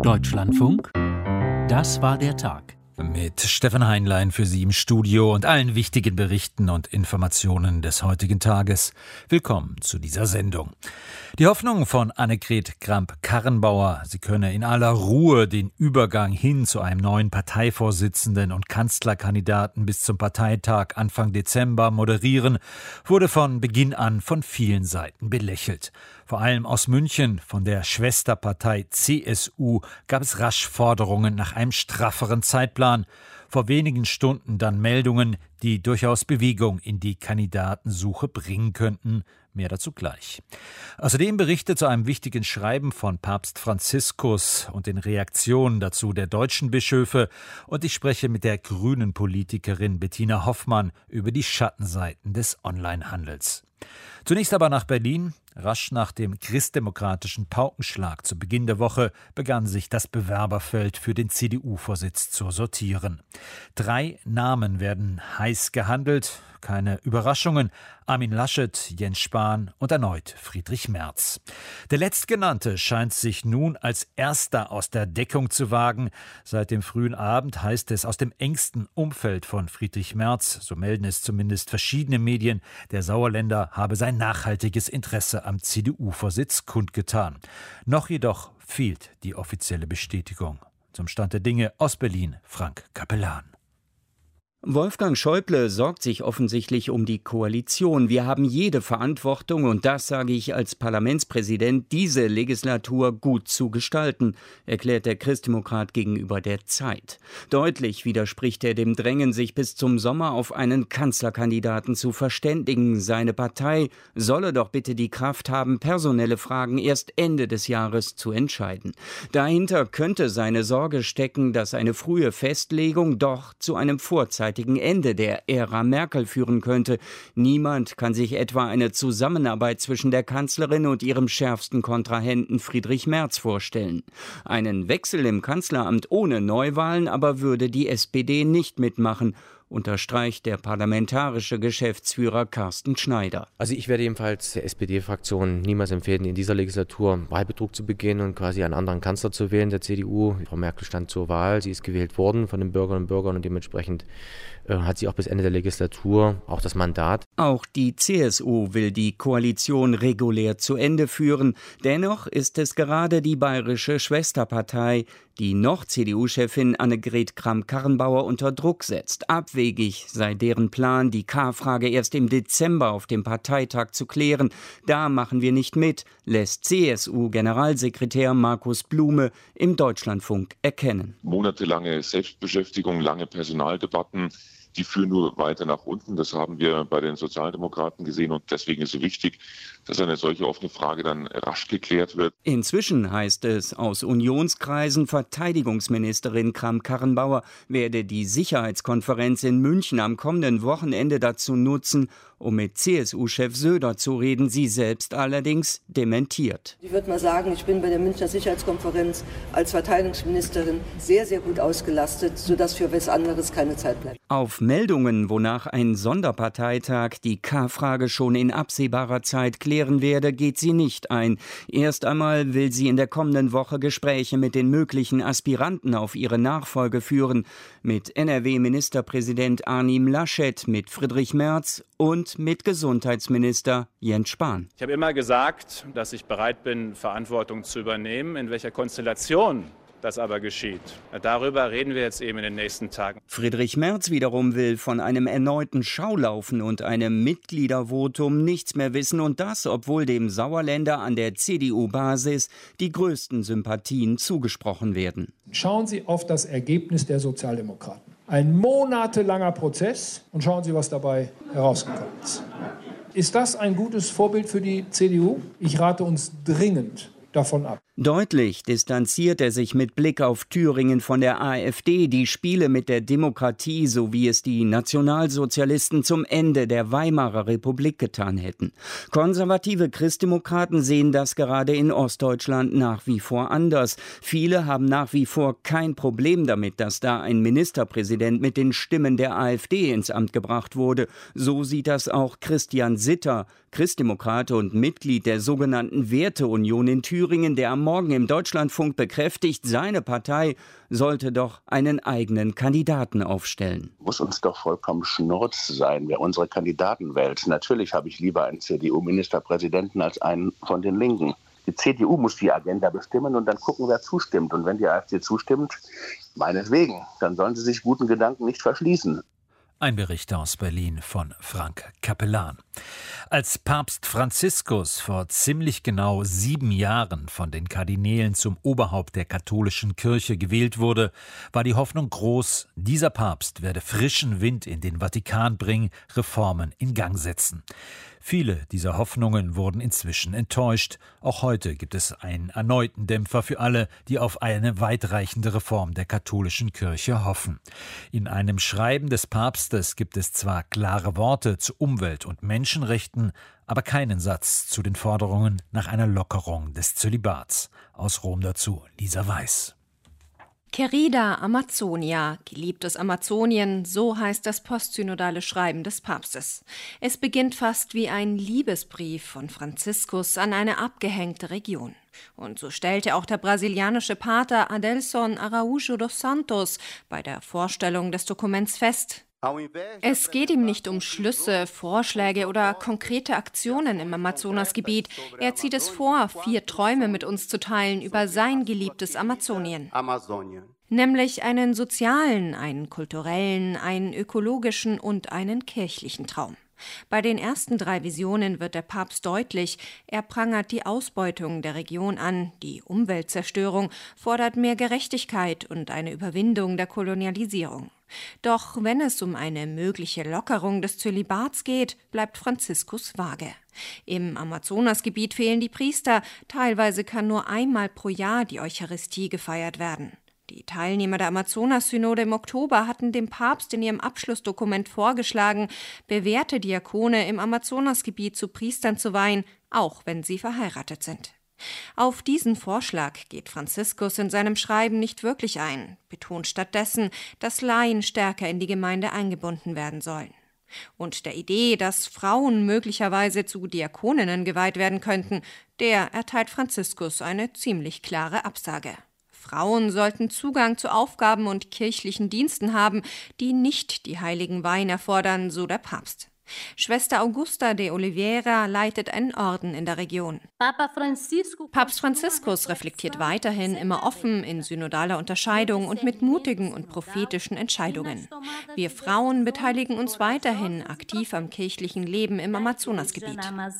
Deutschlandfunk, das war der Tag. Mit Stefan Heinlein für Sie im Studio und allen wichtigen Berichten und Informationen des heutigen Tages. Willkommen zu dieser Sendung. Die Hoffnung von Annegret Kramp-Karrenbauer, sie könne in aller Ruhe den Übergang hin zu einem neuen Parteivorsitzenden und Kanzlerkandidaten bis zum Parteitag Anfang Dezember moderieren, wurde von Beginn an von vielen Seiten belächelt. Vor allem aus München, von der Schwesterpartei CSU, gab es rasch Forderungen nach einem strafferen Zeitplan. Vor wenigen Stunden dann Meldungen, die durchaus Bewegung in die Kandidatensuche bringen könnten. Mehr dazu gleich. Außerdem Berichte zu einem wichtigen Schreiben von Papst Franziskus und den Reaktionen dazu der deutschen Bischöfe. Und ich spreche mit der grünen Politikerin Bettina Hoffmann über die Schattenseiten des Onlinehandels. Zunächst aber nach Berlin. Rasch nach dem christdemokratischen Paukenschlag zu Beginn der Woche begann sich das Bewerberfeld für den CDU-Vorsitz zu sortieren. 3 Namen werden heiß gehandelt. Keine Überraschungen. Armin Laschet, Jens Spahn und erneut Friedrich Merz. Der Letztgenannte scheint sich nun als Erster aus der Deckung zu wagen. Seit dem frühen Abend heißt es aus dem engsten Umfeld von Friedrich Merz, so melden es zumindest verschiedene Medien, der Sauerländer habe sein nachhaltiges Interesse am CDU-Vorsitz kundgetan. Noch jedoch fehlt die offizielle Bestätigung. Zum Stand der Dinge aus Berlin, Frank Capellan. Wolfgang Schäuble sorgt sich offensichtlich um die Koalition. Wir haben jede Verantwortung, und das sage ich als Parlamentspräsident, diese Legislatur gut zu gestalten, erklärt der Christdemokrat gegenüber der Zeit. Deutlich widerspricht er dem Drängen, sich bis zum Sommer auf einen Kanzlerkandidaten zu verständigen. Seine Partei solle doch bitte die Kraft haben, personelle Fragen erst Ende des Jahres zu entscheiden. Dahinter könnte seine Sorge stecken, dass eine frühe Festlegung doch zu einem vorzeitigen Ende der Ära Merkel führen könnte. Niemand kann sich etwa eine Zusammenarbeit zwischen der Kanzlerin und ihrem schärfsten Kontrahenten Friedrich Merz vorstellen. Einen Wechsel im Kanzleramt ohne Neuwahlen aber würde die SPD nicht mitmachen, unterstreicht der parlamentarische Geschäftsführer Carsten Schneider. Also ich werde jedenfalls der SPD-Fraktion niemals empfehlen, in dieser Legislatur Wahlbetrug zu begehen und quasi einen anderen Kanzler zu wählen, der CDU. Frau Merkel stand zur Wahl, sie ist gewählt worden von den Bürgerinnen und Bürgern und dementsprechend hat sie auch bis Ende der Legislatur auch das Mandat. Auch die CSU will die Koalition regulär zu Ende führen. Dennoch ist es gerade die bayerische Schwesterpartei, die noch CDU-Chefin Annegret Kramp-Karrenbauer unter Druck setzt. Abwegig sei deren Plan, die K-Frage erst im Dezember auf dem Parteitag zu klären. Da machen wir nicht mit, lässt CSU-Generalsekretär Markus Blume im Deutschlandfunk erkennen. Monatelange Selbstbeschäftigung, lange Personaldebatten, die führen nur weiter nach unten. Das haben wir bei den Sozialdemokraten gesehen und deswegen ist es so wichtig, dass eine solche offene Frage dann rasch geklärt wird. Inzwischen heißt es aus Unionskreisen, Verteidigungsministerin Kramp-Karrenbauer werde die Sicherheitskonferenz in München am kommenden Wochenende dazu nutzen, um mit CSU-Chef Söder zu reden, sie selbst allerdings dementiert. Ich würde mal sagen, ich bin bei der Münchner Sicherheitskonferenz als Verteidigungsministerin sehr, sehr gut ausgelastet, sodass für was anderes keine Zeit bleibt. Auf Meldungen, wonach ein Sonderparteitag die K-Frage schon in absehbarer Zeit klären werde, geht sie nicht ein. Erst einmal will sie in der kommenden Woche Gespräche mit den möglichen Aspiranten auf ihre Nachfolge führen, mit NRW-Ministerpräsident Armin Laschet, mit Friedrich Merz und mit Gesundheitsminister Jens Spahn. Ich habe immer gesagt, dass ich bereit bin, Verantwortung zu übernehmen, in welcher Konstellation das aber geschieht. Darüber reden wir jetzt eben in den nächsten Tagen. Friedrich Merz wiederum will von einem erneuten Schaulaufen und einem Mitgliedervotum nichts mehr wissen, und das, obwohl dem Sauerländer an der CDU-Basis die größten Sympathien zugesprochen werden. Schauen Sie auf das Ergebnis der Sozialdemokraten. Ein monatelanger Prozess, und schauen Sie, was dabei herausgekommen ist. Ist das ein gutes Vorbild für die CDU? Ich rate uns dringend davon ab. Deutlich distanziert er sich mit Blick auf Thüringen von der AfD, die Spiele mit der Demokratie, so wie es die Nationalsozialisten zum Ende der Weimarer Republik getan hätten. Konservative Christdemokraten sehen das gerade in Ostdeutschland nach wie vor anders. Viele haben nach wie vor kein Problem damit, dass da ein Ministerpräsident mit den Stimmen der AfD ins Amt gebracht wurde. So sieht das auch Christian Sitter, Christdemokrat und Mitglied der sogenannten Werteunion in Thüringen, der am am Morgen im Deutschlandfunk bekräftigt, seine Partei sollte doch einen eigenen Kandidaten aufstellen. Muss uns doch vollkommen Schnurz sein, wer unsere Kandidaten wählt. Natürlich habe ich lieber einen CDU-Ministerpräsidenten als einen von den Linken. Die CDU muss die Agenda bestimmen und dann gucken, wer zustimmt. Und wenn die AfD zustimmt, meinetwegen, dann sollen sie sich guten Gedanken nicht verschließen. Ein Bericht aus Berlin von Frank Capellan. Als Papst Franziskus vor ziemlich genau 7 Jahren von den Kardinälen zum Oberhaupt der katholischen Kirche gewählt wurde, war die Hoffnung groß, dieser Papst werde frischen Wind in den Vatikan bringen, Reformen in Gang setzen. Viele dieser Hoffnungen wurden inzwischen enttäuscht. Auch heute gibt es einen erneuten Dämpfer für alle, die auf eine weitreichende Reform der katholischen Kirche hoffen. In einem Schreiben des Papstes gibt es zwar klare Worte zu Umwelt- und Menschenrechten, aber keinen Satz zu den Forderungen nach einer Lockerung des Zölibats. Aus Rom dazu Lisa Weiß. Querida Amazonia, geliebtes Amazonien, so heißt das postsynodale Schreiben des Papstes. Es beginnt fast wie ein Liebesbrief von Franziskus an eine abgehängte Region. Und so stellte auch der brasilianische Pater Adelson Araújo dos Santos bei der Vorstellung des Dokuments fest: Es geht ihm nicht um Schlüsse, Vorschläge oder konkrete Aktionen im Amazonasgebiet. Er zieht es vor, 4 Träume mit uns zu teilen über sein geliebtes Amazonien. Nämlich einen sozialen, einen kulturellen, einen ökologischen und einen kirchlichen Traum. Bei den ersten 3 Visionen wird der Papst deutlich, er prangert die Ausbeutung der Region an, die Umweltzerstörung, fordert mehr Gerechtigkeit und eine Überwindung der Kolonialisierung. Doch wenn es um eine mögliche Lockerung des Zölibats geht, bleibt Franziskus vage. Im Amazonasgebiet fehlen die Priester, teilweise kann nur einmal pro Jahr die Eucharistie gefeiert werden. Die Teilnehmer der Amazonas-Synode im Oktober hatten dem Papst in ihrem Abschlussdokument vorgeschlagen, bewährte Diakone im Amazonasgebiet zu Priestern zu weihen, auch wenn sie verheiratet sind. Auf diesen Vorschlag geht Franziskus in seinem Schreiben nicht wirklich ein, betont stattdessen, dass Laien stärker in die Gemeinde eingebunden werden sollen. Und der Idee, dass Frauen möglicherweise zu Diakoninnen geweiht werden könnten, der erteilt Franziskus eine ziemlich klare Absage. Frauen sollten Zugang zu Aufgaben und kirchlichen Diensten haben, die nicht die heiligen Weihen erfordern, so der Papst. Schwester Augusta de Oliveira leitet einen Orden in der Region. Papst Franziskus reflektiert weiterhin immer offen in synodaler Unterscheidung und mit mutigen und prophetischen Entscheidungen. Wir Frauen beteiligen uns weiterhin aktiv am kirchlichen Leben im Amazonasgebiet.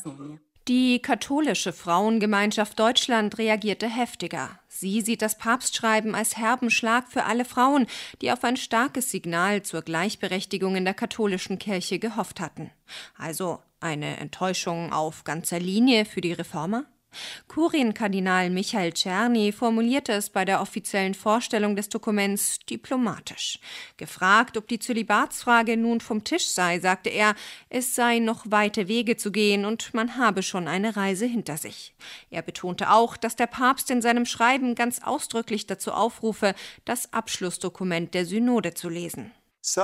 Die katholische Frauengemeinschaft Deutschland reagierte heftiger. Sie sieht das Papstschreiben als herben Schlag für alle Frauen, die auf ein starkes Signal zur Gleichberechtigung in der katholischen Kirche gehofft hatten. Also eine Enttäuschung auf ganzer Linie für die Reformer? Kurienkardinal Michael Czerny formulierte es bei der offiziellen Vorstellung des Dokuments diplomatisch. Gefragt, ob die Zölibatsfrage nun vom Tisch sei, sagte er, es seien noch weite Wege zu gehen und man habe schon eine Reise hinter sich. Er betonte auch, dass der Papst in seinem Schreiben ganz ausdrücklich dazu aufrufe, das Abschlussdokument der Synode zu lesen.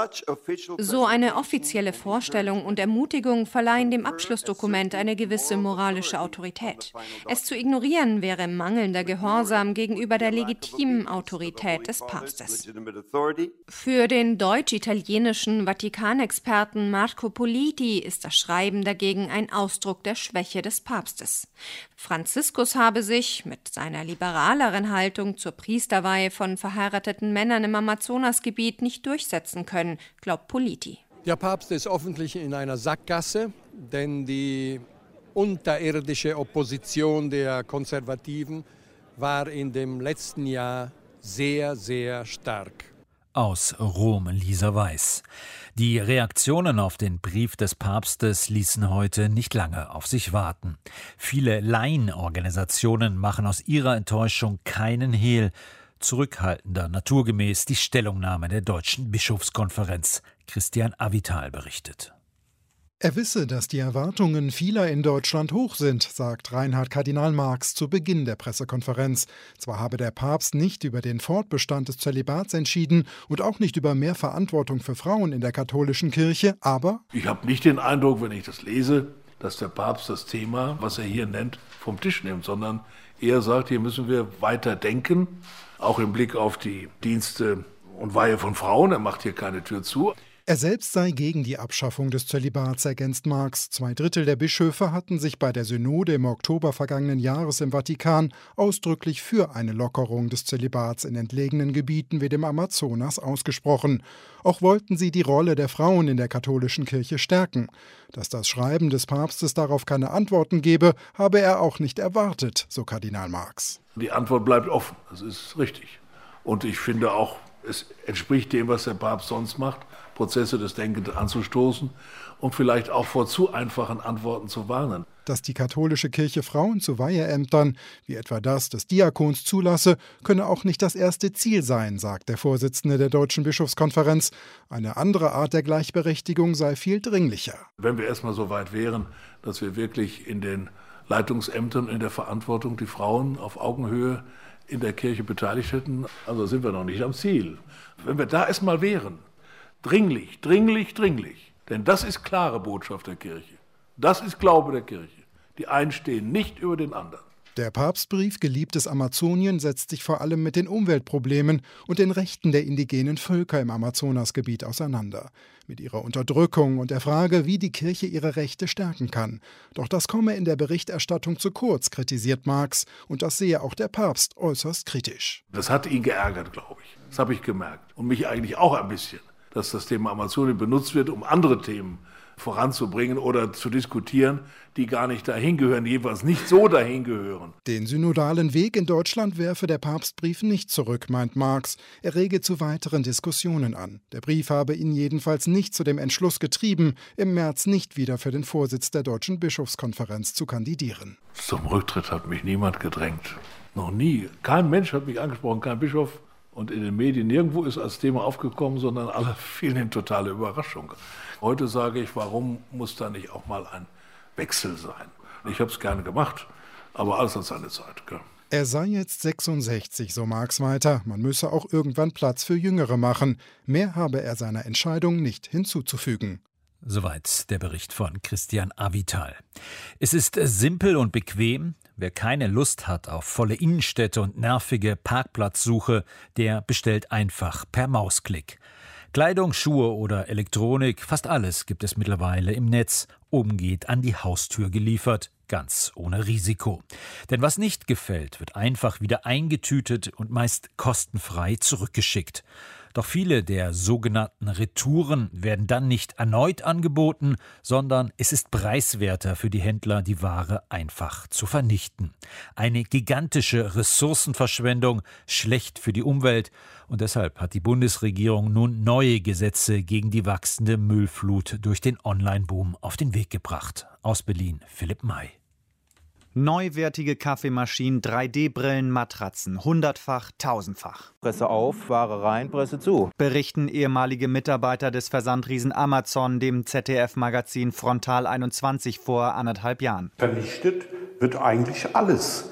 So eine offizielle Vorstellung und Ermutigung verleihen dem Abschlussdokument eine gewisse moralische Autorität. Es zu ignorieren wäre mangelnder Gehorsam gegenüber der legitimen Autorität des Papstes. Für den deutsch-italienischen Vatikanexperten Marco Politi ist das Schreiben dagegen ein Ausdruck der Schwäche des Papstes. Franziskus habe sich mit seiner liberaleren Haltung zur Priesterweihe von verheirateten Männern im Amazonasgebiet nicht durchsetzen können, glaubt Politi. Der Papst ist offensichtlich in einer Sackgasse, denn die unterirdische Opposition der Konservativen war in dem letzten Jahr sehr, sehr stark. Aus Rom, Lisa Weiß. Die Reaktionen auf den Brief des Papstes ließen heute nicht lange auf sich warten. Viele Laienorganisationen machen aus ihrer Enttäuschung keinen Hehl. Zurückhaltender naturgemäß die Stellungnahme der Deutschen Bischofskonferenz. Christian Avital berichtet. Er wisse, dass die Erwartungen vieler in Deutschland hoch sind, sagt Reinhard Kardinal Marx zu Beginn der Pressekonferenz. Zwar habe der Papst nicht über den Fortbestand des Zölibats entschieden und auch nicht über mehr Verantwortung für Frauen in der katholischen Kirche, aber ich habe nicht den Eindruck, wenn ich das lese, dass der Papst das Thema, was er hier nennt, vom Tisch nimmt, sondern eher sagt, hier müssen wir weiter denken, auch im Blick auf die Dienste und Weihe von Frauen. Er macht hier keine Tür zu. Er selbst sei gegen die Abschaffung des Zölibats, ergänzt Marx. 2/3 der Bischöfe hatten sich bei der Synode im Oktober vergangenen Jahres im Vatikan ausdrücklich für eine Lockerung des Zölibats in entlegenen Gebieten wie dem Amazonas ausgesprochen. Auch wollten sie die Rolle der Frauen in der katholischen Kirche stärken. Dass das Schreiben des Papstes darauf keine Antworten gebe, habe er auch nicht erwartet, so Kardinal Marx. Die Antwort bleibt offen, das ist richtig. Und ich finde auch, es entspricht dem, was der Papst sonst macht, Prozesse des Denkens anzustoßen und vielleicht auch vor zu einfachen Antworten zu warnen. Dass die katholische Kirche Frauen zu Weiheämtern, wie etwa das des Diakons, zulasse, könne auch nicht das erste Ziel sein, sagt der Vorsitzende der Deutschen Bischofskonferenz. Eine andere Art der Gleichberechtigung sei viel dringlicher. Wenn wir erstmal so weit wären, dass wir wirklich in den Leitungsämtern in der Verantwortung die Frauen auf Augenhöhe in der Kirche beteiligt hätten, also sind wir noch nicht am Ziel. Wenn wir da erstmal wären, dringlich, dringlich, dringlich, denn das ist klare Botschaft der Kirche, das ist Glaube der Kirche. Die einen stehen nicht über den anderen. Der Papstbrief Geliebtes Amazonien setzt sich vor allem mit den Umweltproblemen und den Rechten der indigenen Völker im Amazonasgebiet auseinander. Mit ihrer Unterdrückung und der Frage, wie die Kirche ihre Rechte stärken kann. Doch das komme in der Berichterstattung zu kurz, kritisiert Marx. Und das sehe auch der Papst äußerst kritisch. Das hat ihn geärgert, glaube ich. Das habe ich gemerkt. Und mich eigentlich auch ein bisschen, dass das Thema Amazonien benutzt wird, um andere Themen voranzubringen oder zu diskutieren, die gar nicht dahin gehören, jedenfalls nicht so dahin gehören. Den synodalen Weg in Deutschland werfe der Papstbrief nicht zurück, meint Marx. Er rege zu weiteren Diskussionen an. Der Brief habe ihn jedenfalls nicht zu dem Entschluss getrieben, im März nicht wieder für den Vorsitz der Deutschen Bischofskonferenz zu kandidieren. Zum Rücktritt hat mich niemand gedrängt. Noch nie. Kein Mensch hat mich angesprochen, kein Bischof. Und in den Medien nirgendwo ist als Thema aufgekommen, sondern alle fielen in totale Überraschung. Heute sage ich, warum muss da nicht auch mal ein Wechsel sein? Ich habe es gerne gemacht, aber alles hat seine Zeit. Gell? Er sei jetzt 66, so Marx weiter. Man müsse auch irgendwann Platz für Jüngere machen. Mehr habe er seiner Entscheidung nicht hinzuzufügen. Soweit der Bericht von Christian Avital. Es ist simpel und bequem. Wer keine Lust hat auf volle Innenstädte und nervige Parkplatzsuche, der bestellt einfach per Mausklick. Kleidung, Schuhe oder Elektronik, fast alles gibt es mittlerweile im Netz, umgeht an die Haustür geliefert, ganz ohne Risiko. Denn was nicht gefällt, wird einfach wieder eingetütet und meist kostenfrei zurückgeschickt. Doch viele der sogenannten Retouren werden dann nicht erneut angeboten, sondern es ist preiswerter für die Händler, die Ware einfach zu vernichten. Eine gigantische Ressourcenverschwendung, schlecht für die Umwelt. Und deshalb hat die Bundesregierung nun neue Gesetze gegen die wachsende Müllflut durch den Online-Boom auf den Weg gebracht. Aus Berlin, Philipp May. Neuwertige Kaffeemaschinen, 3D-Brillen, Matratzen, 100-fach, 1000-fach. Presse auf, Ware rein, Presse zu. Berichten ehemalige Mitarbeiter des Versandriesen Amazon dem ZDF-Magazin Frontal 21 vor 1,5 Jahren. Vernichtet wird eigentlich alles,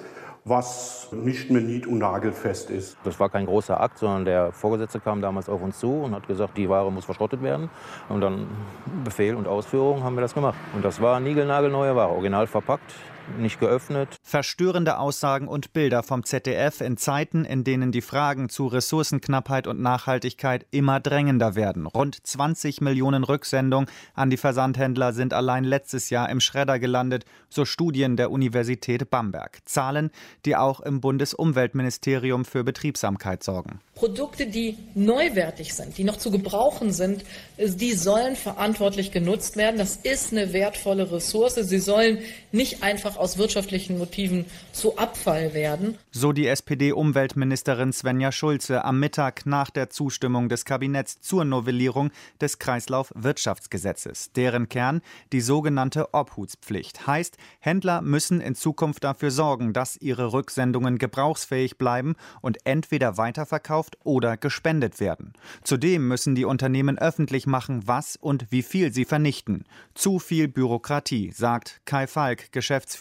was nicht mehr nied- und nagelfest ist. Das war kein großer Akt, sondern der Vorgesetzte kam damals auf uns zu und hat gesagt, die Ware muss verschrottet werden. Und dann Befehl und Ausführung haben wir das gemacht. Und das war niegelnagelneue Ware, original verpackt. Nicht geöffnet. Verstörende Aussagen und Bilder vom ZDF in Zeiten, in denen die Fragen zu Ressourcenknappheit und Nachhaltigkeit immer drängender werden. Rund 20 Millionen Rücksendungen an die Versandhändler sind allein letztes Jahr im Schredder gelandet, so Studien der Universität Bamberg. Zahlen, die auch im Bundesumweltministerium für Betriebsamkeit sorgen. Produkte, die neuwertig sind, die noch zu gebrauchen sind, die sollen verantwortlich genutzt werden. Das ist eine wertvolle Ressource. Sie sollen nicht einfach aus wirtschaftlichen Motiven zu Abfall werden. So die SPD-Umweltministerin Svenja Schulze am Mittag nach der Zustimmung des Kabinetts zur Novellierung des Kreislaufwirtschaftsgesetzes. Deren Kern die sogenannte Obhutspflicht. Heißt, Händler müssen in Zukunft dafür sorgen, dass ihre Rücksendungen gebrauchsfähig bleiben und entweder weiterverkauft oder gespendet werden. Zudem müssen die Unternehmen öffentlich machen, was und wie viel sie vernichten. Zu viel Bürokratie, sagt Kai Falk, Geschäftsführer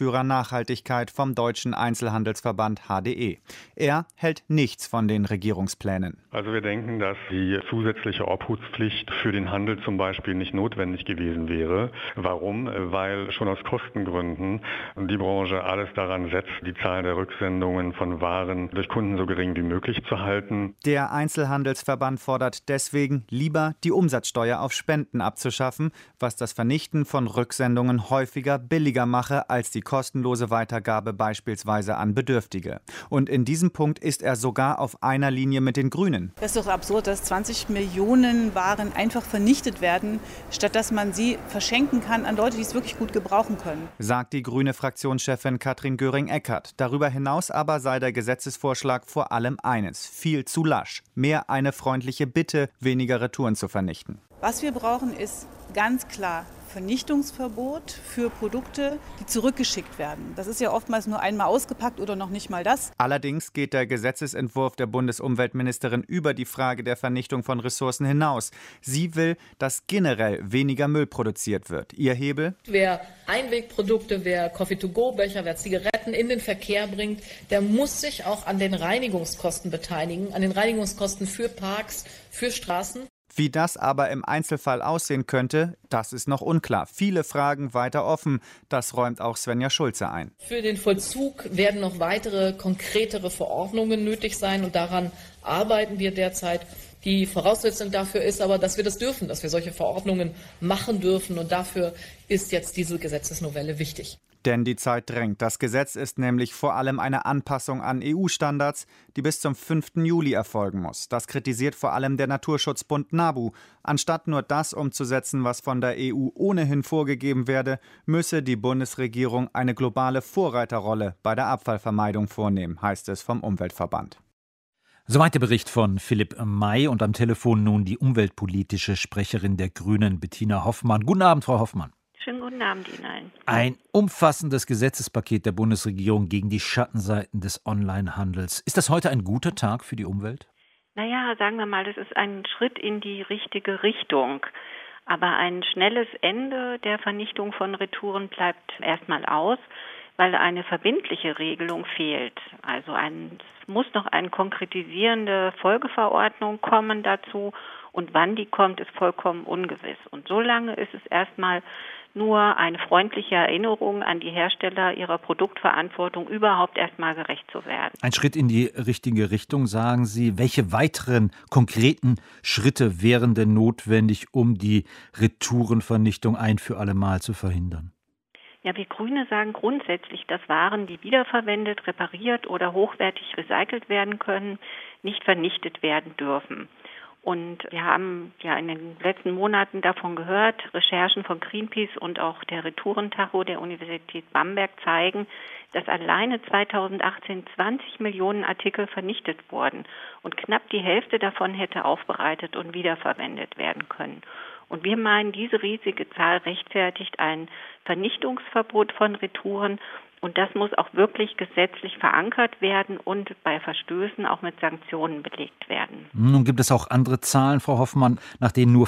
Geschäftsführer Nachhaltigkeit vom Deutschen Einzelhandelsverband HDE. Er hält nichts von den Regierungsplänen. Also wir denken, dass die zusätzliche Obhutspflicht für den Handel zum Beispiel nicht notwendig gewesen wäre. Warum? Weil schon aus Kostengründen die Branche alles daran setzt, die Zahl der Rücksendungen von Waren durch Kunden so gering wie möglich zu halten. Der Einzelhandelsverband fordert deswegen, lieber die Umsatzsteuer auf Spenden abzuschaffen, was das Vernichten von Rücksendungen häufiger billiger mache als die kostenlose Weitergabe beispielsweise an Bedürftige. Und in diesem Punkt ist er sogar auf einer Linie mit den Grünen. Das ist doch absurd, dass 20 Millionen Waren einfach vernichtet werden, statt dass man sie verschenken kann an Leute, die es wirklich gut gebrauchen können. Sagt die grüne Fraktionschefin Katrin Göring-Eckardt. Darüber hinaus aber sei der Gesetzesvorschlag vor allem eines: viel zu lasch. Mehr eine freundliche Bitte, weniger Retouren zu vernichten. Was wir brauchen, ist ganz klar Vernichtungsverbot für Produkte, die zurückgeschickt werden. Das ist ja oftmals nur einmal ausgepackt oder noch nicht mal das. Allerdings geht der Gesetzesentwurf der Bundesumweltministerin über die Frage der Vernichtung von Ressourcen hinaus. Sie will, dass generell weniger Müll produziert wird. Ihr Hebel? Wer Einwegprodukte, wer Coffee-to-go-Becher, wer Zigaretten in den Verkehr bringt, der muss sich auch an den Reinigungskosten beteiligen, an den Reinigungskosten für Parks, für Straßen. Wie das aber im Einzelfall aussehen könnte, das ist noch unklar. Viele Fragen weiter offen. Das räumt auch Svenja Schulze ein. Für den Vollzug werden noch weitere, konkretere Verordnungen nötig sein und daran arbeiten wir derzeit. Die Voraussetzung dafür ist aber, dass wir das dürfen, dass wir solche Verordnungen machen dürfen und dafür ist jetzt diese Gesetzesnovelle wichtig. Denn die Zeit drängt. Das Gesetz ist nämlich vor allem eine Anpassung an EU-Standards, die bis zum 5. Juli erfolgen muss. Das kritisiert vor allem der Naturschutzbund NABU. Anstatt nur das umzusetzen, was von der EU ohnehin vorgegeben werde, müsse die Bundesregierung eine globale Vorreiterrolle bei der Abfallvermeidung vornehmen, heißt es vom Umweltverband. Soweit der Bericht von Philipp May und am Telefon nun die umweltpolitische Sprecherin der Grünen, Bettina Hoffmann. Guten Abend, Frau Hoffmann. Schönen guten Abend Ihnen allen. Ein umfassendes Gesetzespaket der Bundesregierung gegen die Schattenseiten des Onlinehandels. Ist das heute ein guter Tag für die Umwelt? Naja, sagen wir mal, das ist ein Schritt in die richtige Richtung. Aber ein schnelles Ende der Vernichtung von Retouren bleibt erstmal aus, weil eine verbindliche Regelung fehlt. Also es muss noch eine konkretisierende Folgeverordnung kommen dazu. Und wann die kommt, ist vollkommen ungewiss. Und solange ist es erstmal nur eine freundliche Erinnerung an die Hersteller, ihrer Produktverantwortung überhaupt erstmal gerecht zu werden. Ein Schritt in die richtige Richtung, sagen Sie. Welche weiteren konkreten Schritte wären denn notwendig, um die Retourenvernichtung ein für alle Mal zu verhindern? Ja, wir Grüne sagen grundsätzlich, dass Waren, die wiederverwendet, repariert oder hochwertig recycelt werden können, nicht vernichtet werden dürfen. Und wir haben ja in den letzten Monaten davon gehört, Recherchen von Greenpeace und auch der Retourentacho der Universität Bamberg zeigen, dass alleine 2018 20 Millionen Artikel vernichtet wurden und knapp die Hälfte davon hätte aufbereitet und wiederverwendet werden können. Und wir meinen, diese riesige Zahl rechtfertigt ein Vernichtungsverbot von Retouren. Und das muss auch wirklich gesetzlich verankert werden und bei Verstößen auch mit Sanktionen belegt werden. Nun gibt es auch andere Zahlen, Frau Hoffmann, nach denen nur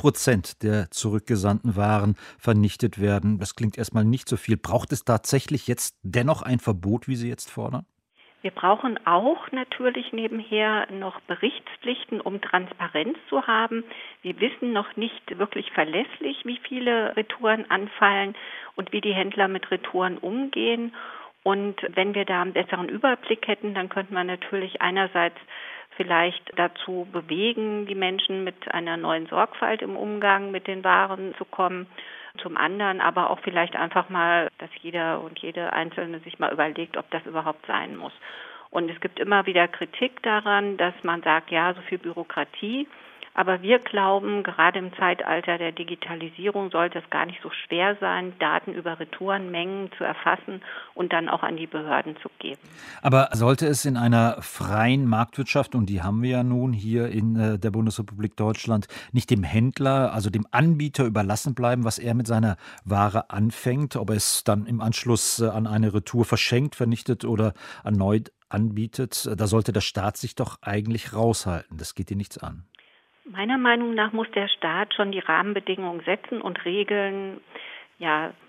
4% der zurückgesandten Waren vernichtet werden. Das klingt erstmal nicht so viel. Braucht es tatsächlich jetzt dennoch ein Verbot, wie Sie jetzt fordern? Wir brauchen auch natürlich nebenher noch Berichtspflichten, um Transparenz zu haben. Wir wissen noch nicht wirklich verlässlich, wie viele Retouren anfallen und wie die Händler mit Retouren umgehen. Und wenn wir da einen besseren Überblick hätten, dann könnte man natürlich einerseits vielleicht dazu bewegen, die Menschen mit einer neuen Sorgfalt im Umgang mit den Waren zu kommen. Zum anderen aber auch vielleicht einfach mal, dass jeder und jede Einzelne sich mal überlegt, ob das überhaupt sein muss. Und es gibt immer wieder Kritik daran, dass man sagt, ja, so viel Bürokratie. Aber wir glauben, gerade im Zeitalter der Digitalisierung sollte es gar nicht so schwer sein, Daten über Retourenmengen zu erfassen und dann auch an die Behörden zu geben. Aber sollte es in einer freien Marktwirtschaft, und die haben wir ja nun hier in der Bundesrepublik Deutschland, nicht dem Händler, also dem Anbieter überlassen bleiben, was er mit seiner Ware anfängt, ob er es dann im Anschluss an eine Retour verschenkt, vernichtet oder erneut anbietet? Da sollte der Staat sich doch eigentlich raushalten. Das geht dir nichts an. Meiner Meinung nach muss der Staat schon die Rahmenbedingungen setzen und Regeln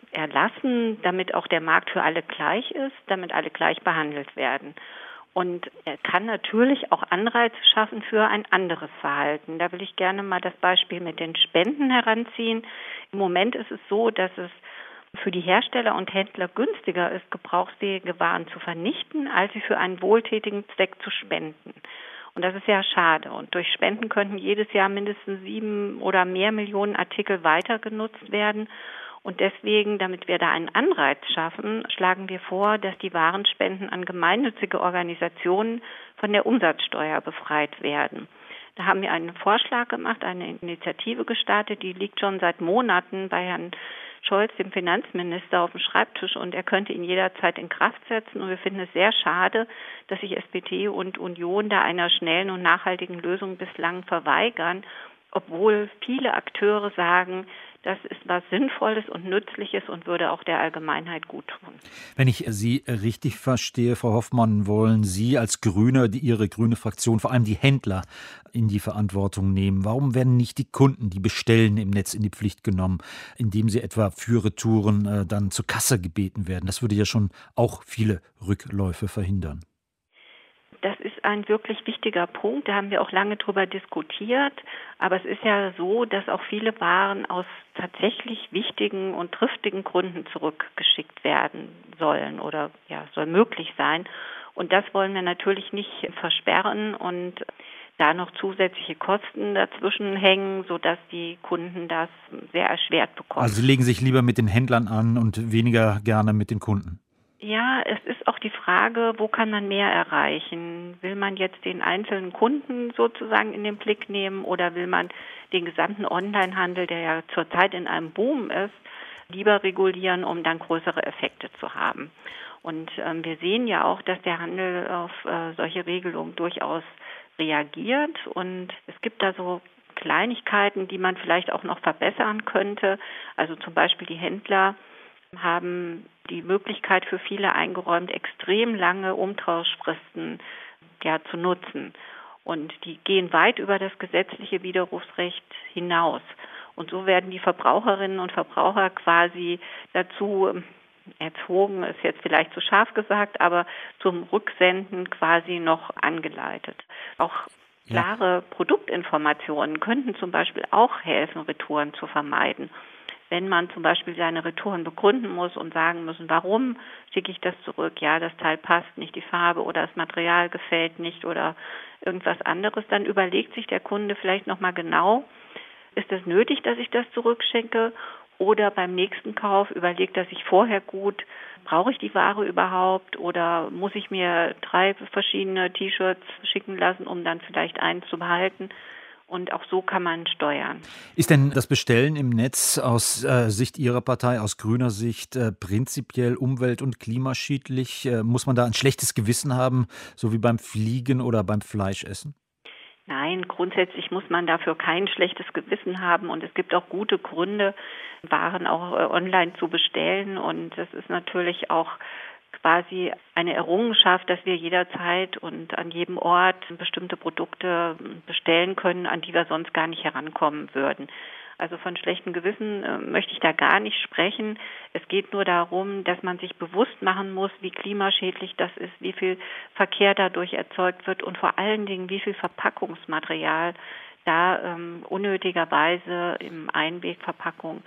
erlassen, damit auch der Markt für alle gleich ist, damit alle gleich behandelt werden. Und er kann natürlich auch Anreize schaffen für ein anderes Verhalten. Da will ich gerne mal das Beispiel mit den Spenden heranziehen. Im Moment ist es so, dass es für die Hersteller und Händler günstiger ist, gebrauchsfähige Waren zu vernichten, als sie für einen wohltätigen Zweck zu spenden. Und das ist ja schade. Und durch Spenden könnten jedes Jahr mindestens 7 oder mehr Millionen Artikel weiter genutzt werden. Und deswegen, damit wir da einen Anreiz schaffen, schlagen wir vor, dass die Warenspenden an gemeinnützige Organisationen von der Umsatzsteuer befreit werden. Da haben wir einen Vorschlag gemacht, eine Initiative gestartet, die liegt schon seit Monaten bei Herrn Scholz, dem Finanzminister, auf dem Schreibtisch und er könnte ihn jederzeit in Kraft setzen. Und wir finden es sehr schade, dass sich SPD und Union da einer schnellen und nachhaltigen Lösung bislang verweigern, obwohl viele Akteure sagen, das ist was Sinnvolles und Nützliches und würde auch der Allgemeinheit gut tun. Wenn ich Sie richtig verstehe, Frau Hoffmann, wollen Sie als Grüne, Ihre grüne Fraktion, vor allem die Händler in die Verantwortung nehmen. Warum werden nicht die Kunden, die bestellen, im Netz in die Pflicht genommen, indem sie etwa für Retouren dann zur Kasse gebeten werden? Das würde ja schon auch viele Rückläufe verhindern. Das ist ein wirklich wichtiger Punkt, da haben wir auch lange drüber diskutiert, aber es ist ja so, dass auch viele Waren aus tatsächlich wichtigen und triftigen Gründen zurückgeschickt werden sollen oder ja, soll möglich sein und das wollen wir natürlich nicht versperren und da noch zusätzliche Kosten dazwischen hängen, sodass die Kunden das sehr erschwert bekommen. Also Sie legen sich lieber mit den Händlern an und weniger gerne mit den Kunden? Ja, es ist auch die Frage, wo kann man mehr erreichen? Will man jetzt den einzelnen Kunden sozusagen in den Blick nehmen oder will man den gesamten Onlinehandel, der ja zurzeit in einem Boom ist, lieber regulieren, um dann größere Effekte zu haben? Und wir sehen ja auch, dass der Handel auf solche Regelungen durchaus reagiert und es gibt da so Kleinigkeiten, die man vielleicht auch noch verbessern könnte. Also zum Beispiel die Händler haben die Möglichkeit für viele eingeräumt, extrem lange Umtauschfristen zu nutzen. Und die gehen weit über das gesetzliche Widerrufsrecht hinaus. Und so werden die Verbraucherinnen und Verbraucher quasi dazu erzogen, ist jetzt vielleicht zu scharf gesagt, aber zum Rücksenden quasi noch angeleitet. Auch klare Produktinformationen könnten zum Beispiel auch helfen, Retouren zu vermeiden. Wenn man zum Beispiel seine Retouren begründen muss und sagen müssen, warum schicke ich das zurück? Ja, das Teil passt nicht, die Farbe oder das Material gefällt nicht oder irgendwas anderes, dann überlegt sich der Kunde vielleicht nochmal genau, ist es nötig, dass ich das zurückschicke? Oder beim nächsten Kauf überlegt er sich vorher gut, brauche ich die Ware überhaupt oder muss ich mir 3 verschiedene T-Shirts schicken lassen, um dann vielleicht eins zu behalten? Und auch so kann man steuern. Ist denn das Bestellen im Netz aus Sicht Ihrer Partei, aus grüner Sicht, prinzipiell umwelt- und klimaschädlich? Muss man da ein schlechtes Gewissen haben, so wie beim Fliegen oder beim Fleischessen? Nein, grundsätzlich muss man dafür kein schlechtes Gewissen haben. Und es gibt auch gute Gründe, Waren auch online zu bestellen. Und das ist natürlich auch quasi eine Errungenschaft, dass wir jederzeit und an jedem Ort bestimmte Produkte bestellen können, an die wir sonst gar nicht herankommen würden. Also von schlechtem Gewissen möchte ich da gar nicht sprechen. Es geht nur darum, dass man sich bewusst machen muss, wie klimaschädlich das ist, wie viel Verkehr dadurch erzeugt wird und vor allen Dingen, wie viel Verpackungsmaterial da unnötigerweise im Einwegverpackung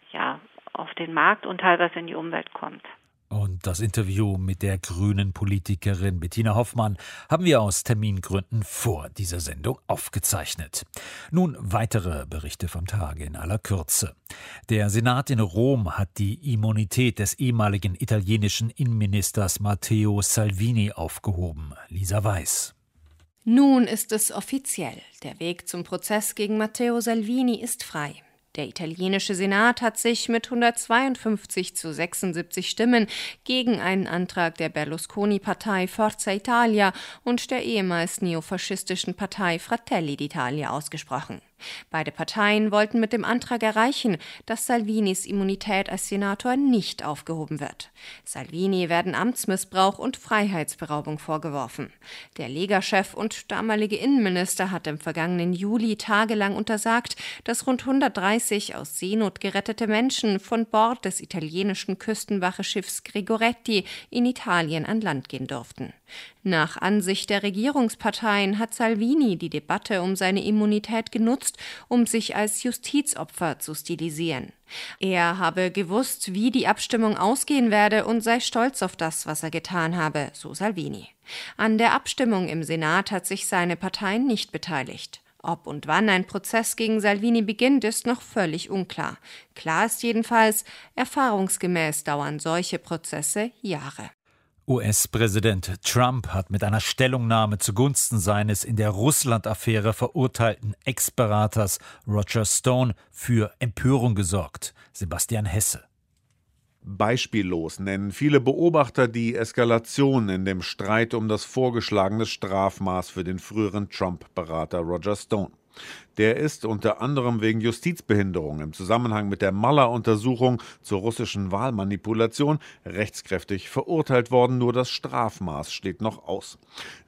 auf den Markt und teilweise in die Umwelt kommt. Und das Interview mit der grünen Politikerin Bettina Hoffmann haben wir aus Termingründen vor dieser Sendung aufgezeichnet. Nun weitere Berichte vom Tage in aller Kürze. Der Senat in Rom hat die Immunität des ehemaligen italienischen Innenministers Matteo Salvini aufgehoben. Lisa Weiß. Nun ist es offiziell. Der Weg zum Prozess gegen Matteo Salvini ist frei. Der italienische Senat hat sich mit 152 zu 76 Stimmen gegen einen Antrag der Berlusconi-Partei Forza Italia und der ehemals neofaschistischen Partei Fratelli d'Italia ausgesprochen. Beide Parteien wollten mit dem Antrag erreichen, dass Salvinis Immunität als Senator nicht aufgehoben wird. Salvini werden Amtsmissbrauch und Freiheitsberaubung vorgeworfen. Der Lega-Chef und damalige Innenminister hat im vergangenen Juli tagelang untersagt, dass rund 130 aus Seenot gerettete Menschen von Bord des italienischen Küstenwacheschiffs Gregoretti in Italien an Land gehen durften. Nach Ansicht der Regierungsparteien hat Salvini die Debatte um seine Immunität genutzt, um sich als Justizopfer zu stilisieren. Er habe gewusst, wie die Abstimmung ausgehen werde und sei stolz auf das, was er getan habe, so Salvini. An der Abstimmung im Senat hat sich seine Partei nicht beteiligt. Ob und wann ein Prozess gegen Salvini beginnt, ist noch völlig unklar. Klar ist jedenfalls, erfahrungsgemäß dauern solche Prozesse Jahre. US-Präsident Trump hat mit einer Stellungnahme zugunsten seines in der Russland-Affäre verurteilten Ex-Beraters Roger Stone für Empörung gesorgt. Sebastian Hesse. Beispiellos nennen viele Beobachter die Eskalation in dem Streit um das vorgeschlagene Strafmaß für den früheren Trump-Berater Roger Stone. Der ist unter anderem wegen Justizbehinderung im Zusammenhang mit der Mueller-Untersuchung zur russischen Wahlmanipulation rechtskräftig verurteilt worden. Nur das Strafmaß steht noch aus.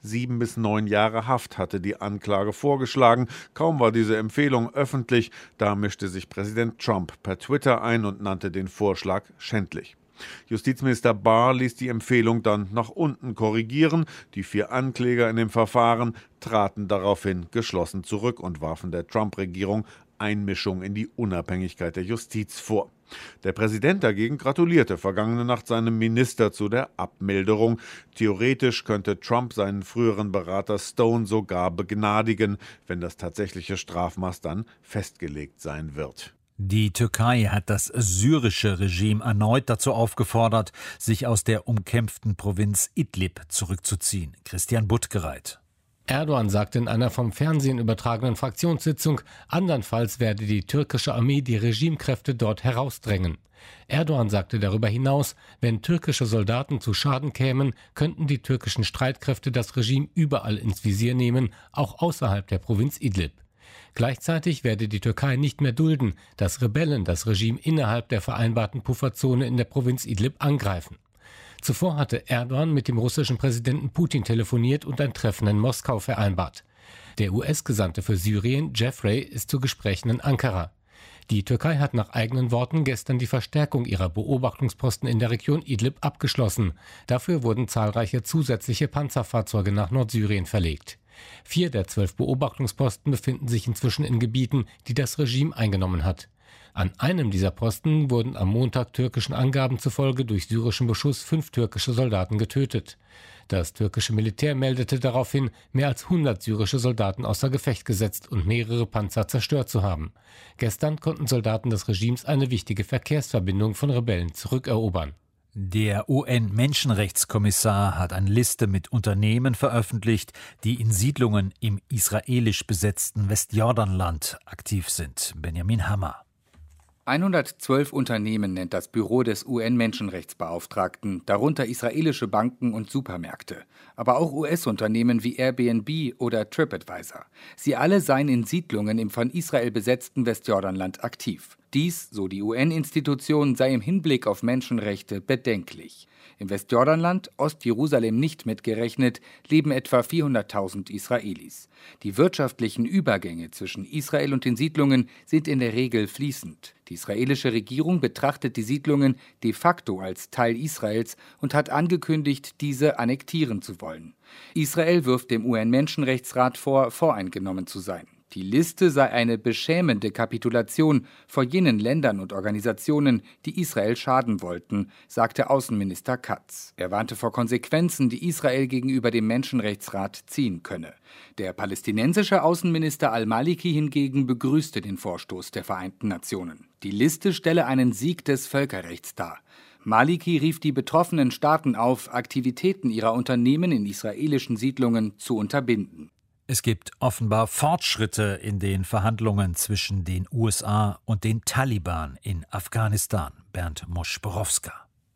7 bis 9 Jahre Haft hatte die Anklage vorgeschlagen. Kaum war diese Empfehlung öffentlich, da mischte sich Präsident Trump per Twitter ein und nannte den Vorschlag schändlich. Justizminister Barr ließ die Empfehlung dann nach unten korrigieren. Die 4 Ankläger in dem Verfahren traten daraufhin geschlossen zurück und warfen der Trump-Regierung Einmischung in die Unabhängigkeit der Justiz vor. Der Präsident dagegen gratulierte vergangene Nacht seinem Minister zu der Abmilderung. Theoretisch könnte Trump seinen früheren Berater Stone sogar begnadigen, wenn das tatsächliche Strafmaß dann festgelegt sein wird. Die Türkei hat das syrische Regime erneut dazu aufgefordert, sich aus der umkämpften Provinz Idlib zurückzuziehen. Christian Buttgereit. Erdogan sagte in einer vom Fernsehen übertragenen Fraktionssitzung, andernfalls werde die türkische Armee die Regimekräfte dort herausdrängen. Erdogan sagte darüber hinaus, wenn türkische Soldaten zu Schaden kämen, könnten die türkischen Streitkräfte das Regime überall ins Visier nehmen, auch außerhalb der Provinz Idlib. Gleichzeitig werde die Türkei nicht mehr dulden, dass Rebellen das Regime innerhalb der vereinbarten Pufferzone in der Provinz Idlib angreifen. Zuvor hatte Erdogan mit dem russischen Präsidenten Putin telefoniert und ein Treffen in Moskau vereinbart. Der US-Gesandte für Syrien, Jeffrey, ist zu Gesprächen in Ankara. Die Türkei hat nach eigenen Worten gestern die Verstärkung ihrer Beobachtungsposten in der Region Idlib abgeschlossen. Dafür wurden zahlreiche zusätzliche Panzerfahrzeuge nach Nordsyrien verlegt. 4 der 12 Beobachtungsposten befinden sich inzwischen in Gebieten, die das Regime eingenommen hat. An einem dieser Posten wurden am Montag türkischen Angaben zufolge durch syrischen Beschuss 5 türkische Soldaten getötet. Das türkische Militär meldete daraufhin, mehr als 100 syrische Soldaten außer Gefecht gesetzt und mehrere Panzer zerstört zu haben. Gestern konnten Soldaten des Regimes eine wichtige Verkehrsverbindung von Rebellen zurückerobern. Der UN-Menschenrechtskommissar hat eine Liste mit Unternehmen veröffentlicht, die in Siedlungen im israelisch besetzten Westjordanland aktiv sind. Benjamin Hammer. 112 Unternehmen nennt das Büro des UN-Menschenrechtsbeauftragten, darunter israelische Banken und Supermärkte, aber auch US-Unternehmen wie Airbnb oder TripAdvisor. Sie alle seien in Siedlungen im von Israel besetzten Westjordanland aktiv. Dies, so die UN-Institution, sei im Hinblick auf Menschenrechte bedenklich. Im Westjordanland, Ostjerusalem nicht mitgerechnet, leben etwa 400.000 Israelis. Die wirtschaftlichen Übergänge zwischen Israel und den Siedlungen sind in der Regel fließend. Die israelische Regierung betrachtet die Siedlungen de facto als Teil Israels und hat angekündigt, diese annektieren zu wollen. Israel wirft dem UN-Menschenrechtsrat vor, voreingenommen zu sein. Die Liste sei eine beschämende Kapitulation vor jenen Ländern und Organisationen, die Israel schaden wollten, sagte Außenminister Katz. Er warnte vor Konsequenzen, die Israel gegenüber dem Menschenrechtsrat ziehen könne. Der palästinensische Außenminister al-Maliki hingegen begrüßte den Vorstoß der Vereinten Nationen. Die Liste stelle einen Sieg des Völkerrechts dar. Maliki rief die betroffenen Staaten auf, Aktivitäten ihrer Unternehmen in israelischen Siedlungen zu unterbinden. Es gibt offenbar Fortschritte in den Verhandlungen zwischen den USA und den Taliban in Afghanistan. Bernd Mosch-Borowska.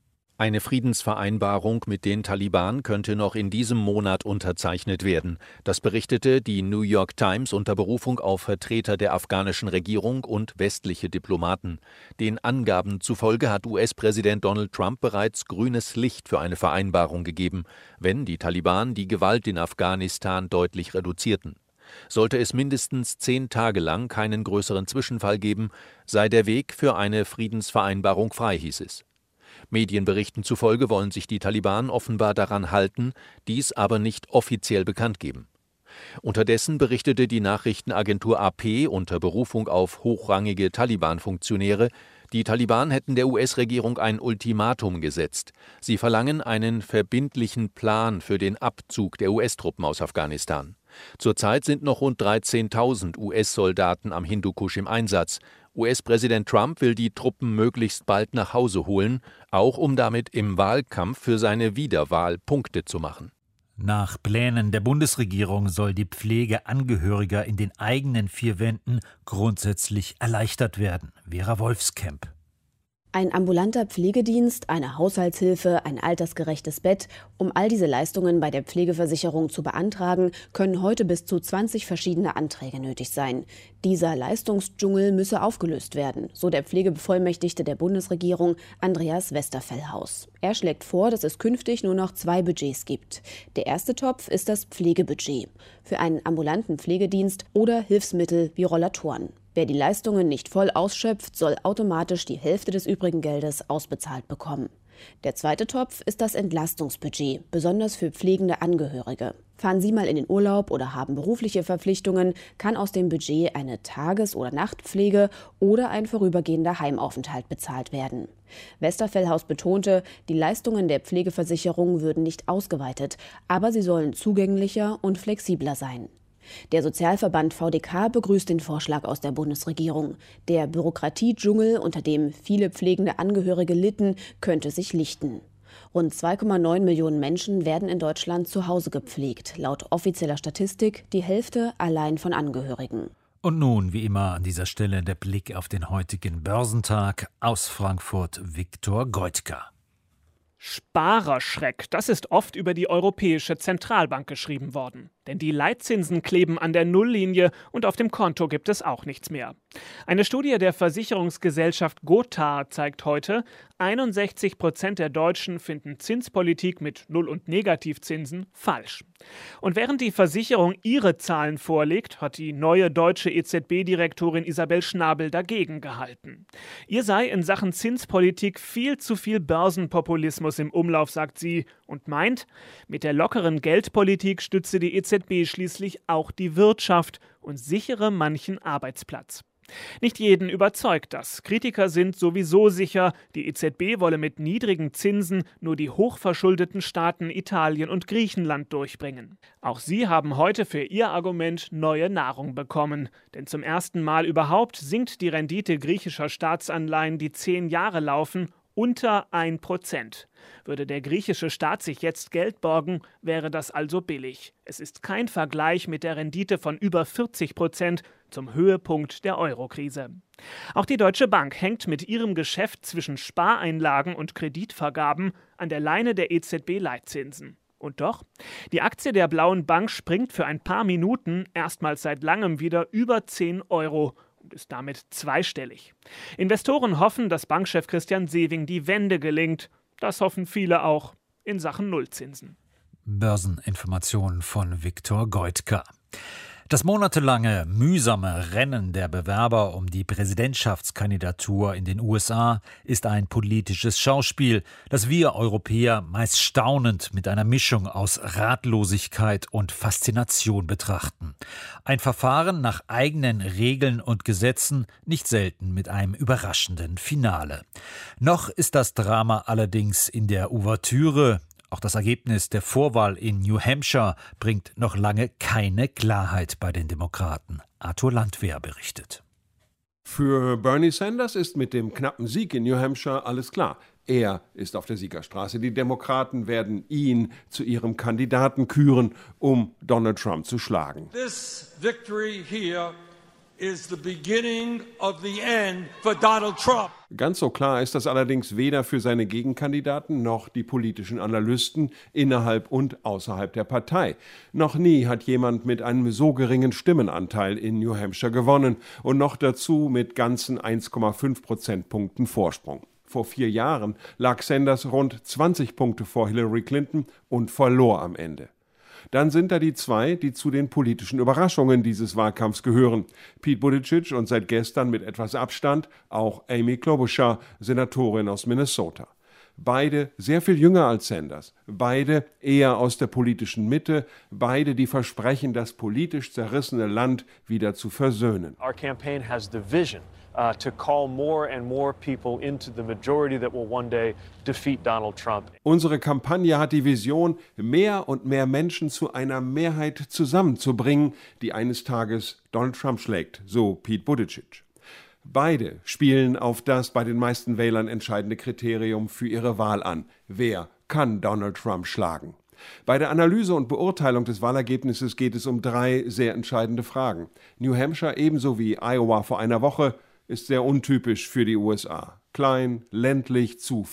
Eine Friedensvereinbarung mit den Taliban könnte noch in diesem Monat unterzeichnet werden. Das berichtete die New York Times unter Berufung auf Vertreter der afghanischen Regierung und westliche Diplomaten. Den Angaben zufolge hat US-Präsident Donald Trump bereits grünes Licht für eine Vereinbarung gegeben, wenn die Taliban die Gewalt in Afghanistan deutlich reduzierten. Sollte es mindestens 10 Tage lang keinen größeren Zwischenfall geben, sei der Weg für eine Friedensvereinbarung frei, hieß es. Medienberichten zufolge wollen sich die Taliban offenbar daran halten, dies aber nicht offiziell bekannt geben. Unterdessen berichtete die Nachrichtenagentur AP unter Berufung auf hochrangige Taliban-Funktionäre, die Taliban hätten der US-Regierung ein Ultimatum gesetzt. Sie verlangen einen verbindlichen Plan für den Abzug der US-Truppen aus Afghanistan. Zurzeit sind noch rund 13.000 US-Soldaten am Hindukusch im Einsatz. US-Präsident Trump will die Truppen möglichst bald nach Hause holen, auch um damit im Wahlkampf für seine Wiederwahl Punkte zu machen. Nach Plänen der Bundesregierung soll die Pflege Angehöriger in den eigenen 4 Wänden grundsätzlich erleichtert werden. Vera Wolfskamp. Ein ambulanter Pflegedienst, eine Haushaltshilfe, ein altersgerechtes Bett. Um all diese Leistungen bei der Pflegeversicherung zu beantragen, können heute bis zu 20 verschiedene Anträge nötig sein. Dieser Leistungsdschungel müsse aufgelöst werden, so der Pflegebevollmächtigte der Bundesregierung Andreas Westerfellhaus. Er schlägt vor, dass es künftig nur noch 2 Budgets gibt. Der erste Topf ist das Pflegebudget für einen ambulanten Pflegedienst oder Hilfsmittel wie Rollatoren. Wer die Leistungen nicht voll ausschöpft, soll automatisch die Hälfte des übrigen Geldes ausbezahlt bekommen. Der zweite Topf ist das Entlastungsbudget, besonders für pflegende Angehörige. Fahren Sie mal in den Urlaub oder haben berufliche Verpflichtungen, kann aus dem Budget eine Tages- oder Nachtpflege oder ein vorübergehender Heimaufenthalt bezahlt werden. Westerfellhaus betonte, die Leistungen der Pflegeversicherung würden nicht ausgeweitet, aber sie sollen zugänglicher und flexibler sein. Der Sozialverband VDK begrüßt den Vorschlag aus der Bundesregierung. Der Bürokratiedschungel, unter dem viele pflegende Angehörige litten, könnte sich lichten. Rund 2,9 Millionen Menschen werden in Deutschland zu Hause gepflegt. Laut offizieller Statistik die Hälfte allein von Angehörigen. Und nun, wie immer, an dieser Stelle der Blick auf den heutigen Börsentag. Aus Frankfurt Viktor Goitka. Sparerschreck, das ist oft über die Europäische Zentralbank geschrieben worden. Denn die Leitzinsen kleben an der Nulllinie und auf dem Konto gibt es auch nichts mehr. Eine Studie der Versicherungsgesellschaft Gothaer zeigt heute, 61% der Deutschen finden Zinspolitik mit Null- und Negativzinsen falsch. Und während die Versicherung ihre Zahlen vorlegt, hat die neue deutsche EZB-Direktorin Isabel Schnabel dagegen gehalten. Ihr sei in Sachen Zinspolitik viel zu viel Börsenpopulismus im Umlauf, sagt sie, und meint, mit der lockeren Geldpolitik stütze die EZB schließlich auch die Wirtschaft und sichere manchen Arbeitsplatz. Nicht jeden überzeugt das. Kritiker sind sowieso sicher, die EZB wolle mit niedrigen Zinsen nur die hochverschuldeten Staaten Italien und Griechenland durchbringen. Auch sie haben heute für ihr Argument neue Nahrung bekommen. Denn zum ersten Mal überhaupt sinkt die Rendite griechischer Staatsanleihen, die 10 Jahre laufen, unter 1%. Würde der griechische Staat sich jetzt Geld borgen, wäre das also billig. Es ist kein Vergleich mit der Rendite von über 40% zum Höhepunkt der Eurokrise. Auch die Deutsche Bank hängt mit ihrem Geschäft zwischen Spareinlagen und Kreditvergaben an der Leine der EZB-Leitzinsen. Und doch, die Aktie der Blauen Bank springt für ein paar Minuten erstmals seit langem wieder über 10 Euro. Und ist damit zweistellig. Investoren hoffen, dass Bankchef Christian Sewing die Wende gelingt. Das hoffen viele auch in Sachen Nullzinsen. Börseninformationen von Viktor Goitka. Das monatelange, mühsame Rennen der Bewerber um die Präsidentschaftskandidatur in den USA ist ein politisches Schauspiel, das wir Europäer meist staunend mit einer Mischung aus Ratlosigkeit und Faszination betrachten. Ein Verfahren nach eigenen Regeln und Gesetzen, nicht selten mit einem überraschenden Finale. Noch ist das Drama allerdings in der Ouvertüre. Auch das Ergebnis der Vorwahl in New Hampshire bringt noch lange keine Klarheit bei den Demokraten. Arthur Landwehr berichtet. Für Bernie Sanders ist mit dem knappen Sieg in New Hampshire alles klar. Er ist auf der Siegerstraße. Die Demokraten werden ihn zu ihrem Kandidaten küren, um Donald Trump zu schlagen. This victory here is the beginning of the end for Donald Trump. Ganz so klar ist das allerdings weder für seine Gegenkandidaten noch die politischen Analysten innerhalb und außerhalb der Partei. Noch nie hat jemand mit einem so geringen Stimmenanteil in New Hampshire gewonnen und noch dazu mit ganzen 1,5 Prozentpunkten Vorsprung. Vor 4 Jahren lag Sanders rund 20 Punkte vor Hillary Clinton und verlor am Ende. Dann sind da die zwei, die zu den politischen Überraschungen dieses Wahlkampfs gehören. Pete Buttigieg und seit gestern mit etwas Abstand auch Amy Klobuchar, Senatorin aus Minnesota. Beide sehr viel jünger als Sanders, beide eher aus der politischen Mitte, beide die versprechen, das politisch zerrissene Land wieder zu versöhnen. Our campaign has the vision to call more and more people into the majority that will one day defeat Donald Trump. Unsere Kampagne hat die Vision, mehr und mehr Menschen zu einer Mehrheit zusammenzubringen, die eines Tages Donald Trump schlägt, so Pete Buttigieg. Beide spielen auf das bei den meisten Wählern entscheidende Kriterium für ihre Wahl an. Wer kann Donald Trump schlagen? Bei der Analyse und Beurteilung des Wahlergebnisses geht es um 3 sehr entscheidende Fragen. New Hampshire ebenso wie Iowa vor einer Woche ist sehr untypisch für die USA. Klein, ländlich, zu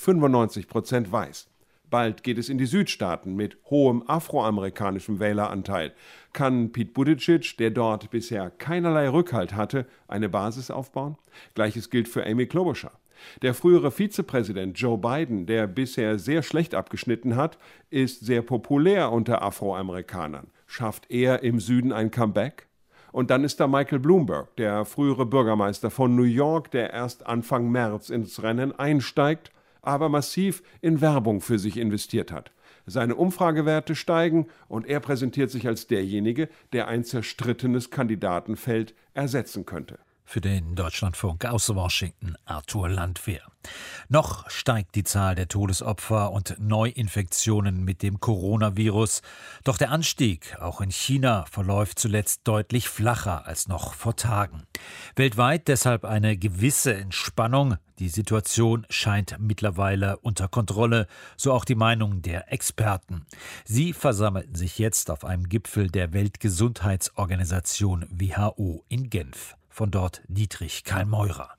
95% weiß. Bald geht es in die Südstaaten mit hohem afroamerikanischem Wähleranteil. Kann Pete Buttigieg, der dort bisher keinerlei Rückhalt hatte, eine Basis aufbauen? Gleiches gilt für Amy Klobuchar. Der frühere Vizepräsident Joe Biden, der bisher sehr schlecht abgeschnitten hat, ist sehr populär unter Afroamerikanern. Schafft er im Süden ein Comeback? Und dann ist da Michael Bloomberg, der frühere Bürgermeister von New York, der erst Anfang März ins Rennen einsteigt, aber massiv in Werbung für sich investiert hat. Seine Umfragewerte steigen und er präsentiert sich als derjenige, der ein zerstrittenes Kandidatenfeld ersetzen könnte. Für den Deutschlandfunk aus Washington, Arthur Landwehr. Noch steigt die Zahl der Todesopfer und Neuinfektionen mit dem Coronavirus. Doch der Anstieg, auch in China, verläuft zuletzt deutlich flacher als noch vor Tagen. Weltweit deshalb eine gewisse Entspannung. Die Situation scheint mittlerweile unter Kontrolle, so auch die Meinung der Experten. Sie versammelten sich jetzt auf einem Gipfel der Weltgesundheitsorganisation WHO in Genf. Von dort Dietrich Karl-Meurer.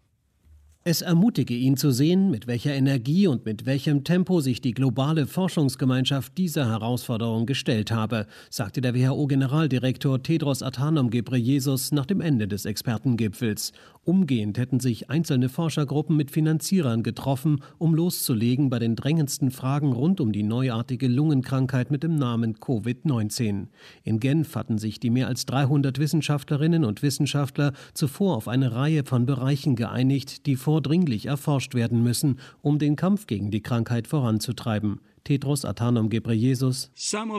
Es ermutige ihn zu sehen, mit welcher Energie und mit welchem Tempo sich die globale Forschungsgemeinschaft dieser Herausforderung gestellt habe, sagte der WHO-Generaldirektor Tedros Adhanom Ghebreyesus nach dem Ende des Expertengipfels. Umgehend hätten sich einzelne Forschergruppen mit Finanzierern getroffen, um loszulegen bei den drängendsten Fragen rund um die neuartige Lungenkrankheit mit dem Namen Covid-19. In Genf hatten sich die mehr als 300 Wissenschaftlerinnen und Wissenschaftler zuvor auf eine Reihe von Bereichen geeinigt, die vordringlich erforscht werden müssen, um den Kampf gegen die Krankheit voranzutreiben. Tedros Adhanom Ghebreyesus.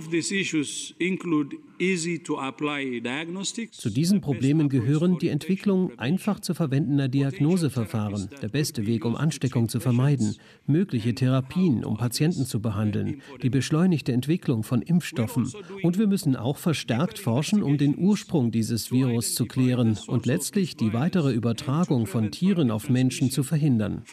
Zu diesen Problemen gehören die Entwicklung einfach zu verwendender Diagnoseverfahren, der beste Weg, um Ansteckung zu vermeiden, mögliche Therapien, um Patienten zu behandeln, die beschleunigte Entwicklung von Impfstoffen. Und wir müssen auch verstärkt forschen, um den Ursprung dieses Virus zu klären und letztlich die weitere Übertragung von Tieren auf Menschen zu verhindern.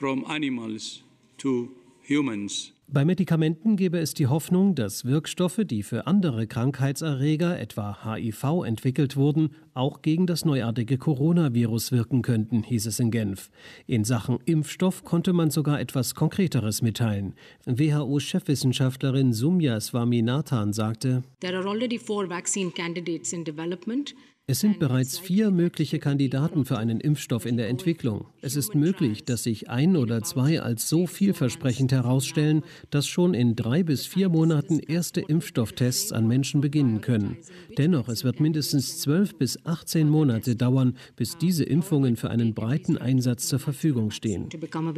Bei Medikamenten gäbe es die Hoffnung, dass Wirkstoffe, die für andere Krankheitserreger, etwa HIV, entwickelt wurden, auch gegen das neuartige Coronavirus wirken könnten, hieß es in Genf. In Sachen Impfstoff konnte man sogar etwas Konkreteres mitteilen. WHO-Chefwissenschaftlerin Soumya Swaminathan sagte: There are already 4 vaccine candidates in development. Es sind bereits 4 mögliche Kandidaten für einen Impfstoff in der Entwicklung. Es ist möglich, dass sich 1 oder 2 als so vielversprechend herausstellen, dass schon in 3 bis 4 Monaten erste Impfstofftests an Menschen beginnen können. Dennoch, es wird mindestens 12 bis 18 Monate dauern, bis diese Impfungen für einen breiten Einsatz zur Verfügung stehen.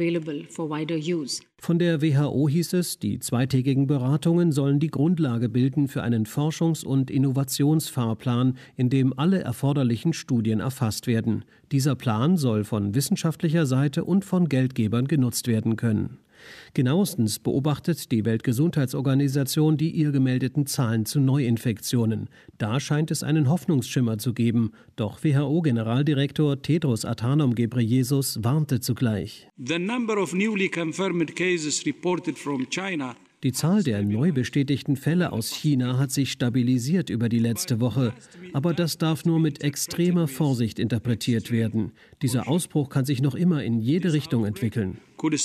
Von der WHO hieß es, die zweitägigen Beratungen sollen die Grundlage bilden für einen Forschungs- und Innovationsfahrplan, in dem alle erforderlichen Studien erfasst werden. Dieser Plan soll von wissenschaftlicher Seite und von Geldgebern genutzt werden können. Genauestens beobachtet die Weltgesundheitsorganisation die ihr gemeldeten Zahlen zu Neuinfektionen. Da scheint es einen Hoffnungsschimmer zu geben. Doch WHO-Generaldirektor Tedros Adhanom Ghebreyesus warnte zugleich. The number of newly confirmed cases reported from China Die Zahl der neu bestätigten Fälle aus China hat sich stabilisiert über die letzte Woche. Aber das darf nur mit extremer Vorsicht interpretiert werden. Dieser Ausbruch kann sich noch immer in jede Richtung entwickeln.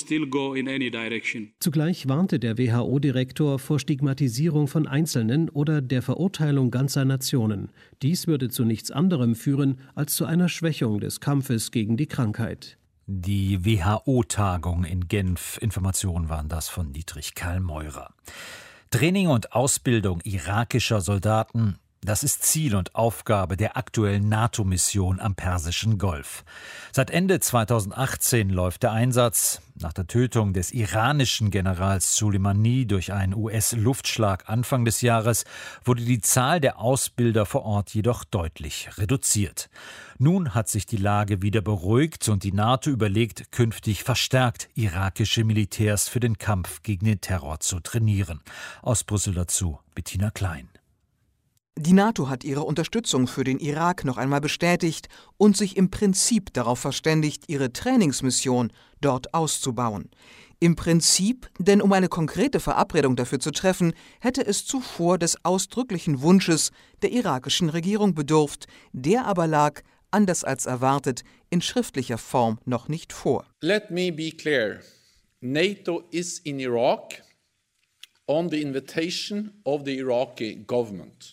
Zugleich warnte der WHO-Direktor vor Stigmatisierung von Einzelnen oder der Verurteilung ganzer Nationen. Dies würde zu nichts anderem führen als zu einer Schwächung des Kampfes gegen die Krankheit. Die WHO-Tagung in Genf. Informationen waren das von Dietrich Karl Meurer. Training und Ausbildung irakischer Soldaten, das ist Ziel und Aufgabe der aktuellen NATO-Mission am Persischen Golf. Seit Ende 2018 läuft der Einsatz. Nach der Tötung des iranischen Generals Soleimani durch einen US-Luftschlag Anfang des Jahres wurde die Zahl der Ausbilder vor Ort jedoch deutlich reduziert. Nun hat sich die Lage wieder beruhigt und die NATO überlegt, künftig verstärkt irakische Militärs für den Kampf gegen den Terror zu trainieren. Aus Brüssel dazu Bettina Klein. Die NATO hat ihre Unterstützung für den Irak noch einmal bestätigt und sich im Prinzip darauf verständigt, ihre Trainingsmission dort auszubauen. Im Prinzip, denn um eine konkrete Verabredung dafür zu treffen, hätte es zuvor des ausdrücklichen Wunsches der irakischen Regierung bedurft, der aber lag, anders als erwartet, in schriftlicher Form noch nicht vor. Let me be clear. NATO is in Iraq on the invitation of the Iraqi government.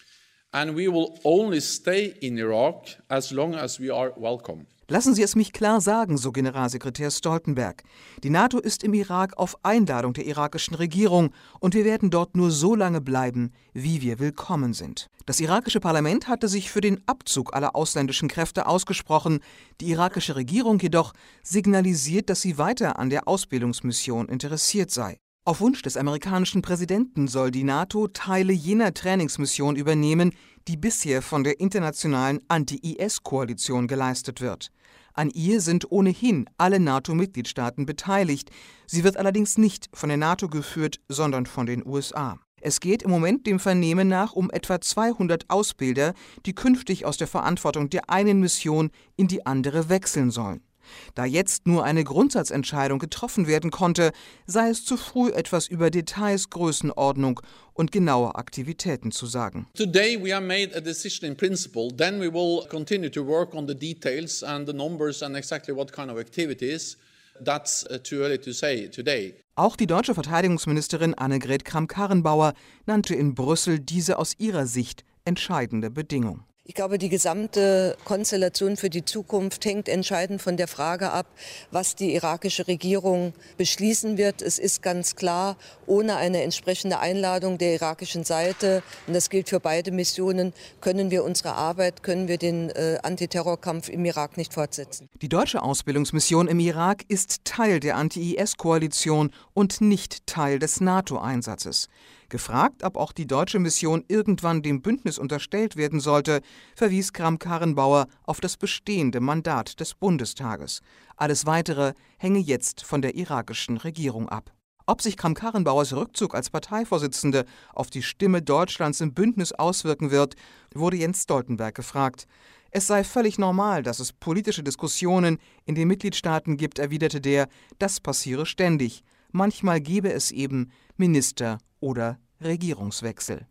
And we will only stay in Iraq as long as we are welcome. Lassen Sie es mich klar sagen, so Generalsekretär Stoltenberg. Die NATO ist im Irak auf Einladung der irakischen Regierung und wir werden dort nur so lange bleiben, wie wir willkommen sind. Das irakische Parlament hatte sich für den Abzug aller ausländischen Kräfte ausgesprochen. Die irakische Regierung jedoch signalisiert, dass sie weiter an der Ausbildungsmission interessiert sei. Auf Wunsch des amerikanischen Präsidenten soll die NATO Teile jener Trainingsmission übernehmen, die bisher von der internationalen Anti-IS-Koalition geleistet wird. An ihr sind ohnehin alle NATO-Mitgliedstaaten beteiligt. Sie wird allerdings nicht von der NATO geführt, sondern von den USA. Es geht im Moment dem Vernehmen nach um etwa 200 Ausbilder, die künftig aus der Verantwortung der einen Mission in die andere wechseln sollen. Da jetzt nur eine Grundsatzentscheidung getroffen werden konnte, sei es zu früh, etwas über Details, Größenordnung und genaue Aktivitäten zu sagen. Today we have made a decision in principle, then we will continue to work on the details and the numbers and exactly what kind of activities. That's too early to say today. Auch die deutsche Verteidigungsministerin Annegret Kramp-Karrenbauer nannte in Brüssel diese aus ihrer Sicht entscheidende Bedingung. Ich glaube, die gesamte Konstellation für die Zukunft hängt entscheidend von der Frage ab, was die irakische Regierung beschließen wird. Es ist ganz klar, ohne eine entsprechende Einladung der irakischen Seite, und das gilt für beide Missionen, können wir unsere Arbeit, können wir den Antiterrorkampf im Irak nicht fortsetzen. Die deutsche Ausbildungsmission im Irak ist Teil der Anti-IS-Koalition und nicht Teil des NATO-Einsatzes. Gefragt, ob auch die deutsche Mission irgendwann dem Bündnis unterstellt werden sollte, verwies Kramp-Karrenbauer auf das bestehende Mandat des Bundestages. Alles Weitere hänge jetzt von der irakischen Regierung ab. Ob sich Kramp-Karrenbauers Rückzug als Parteivorsitzende auf die Stimme Deutschlands im Bündnis auswirken wird, wurde Jens Stoltenberg gefragt. Es sei völlig normal, dass es politische Diskussionen in den Mitgliedstaaten gibt, erwiderte der, das passiere ständig. Manchmal gebe es eben Minister- oder Regierungswechsel.